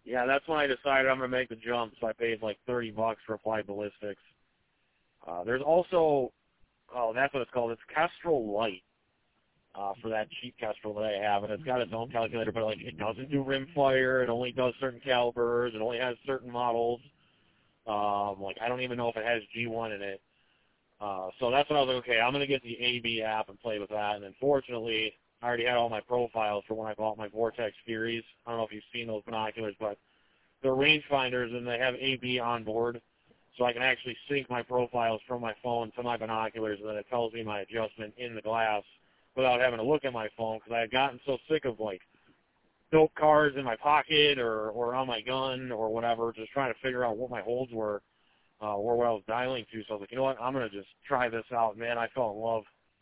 Yeah, that's when I decided I'm going to make the jump, so I paid like $30 for Applied Ballistics. There's also, oh, that's what it's called. It's Kestrel Light for that cheap Kestrel that I have, and it's got its own calculator, but like it doesn't do rimfire. It only does certain calibers. It only has certain models. Like I don't even know if it has G1 in it. So that's when I was like, okay, I'm going to get the AB app and play with that. And then fortunately, I already had all my profiles for when I bought my Vortex Furies. I don't know if you've seen those binoculars, but they're rangefinders and they have AB on board. So I can actually sync my profiles from my phone to my binoculars, and then it tells me my adjustment in the glass without having to look at my phone, because I had gotten so sick of like note cards in my pocket or on my gun or whatever, just trying to figure out what my holds were or what I was dialing to. So I was like, you know what, I'm going to just try this out. Man, I fell in love.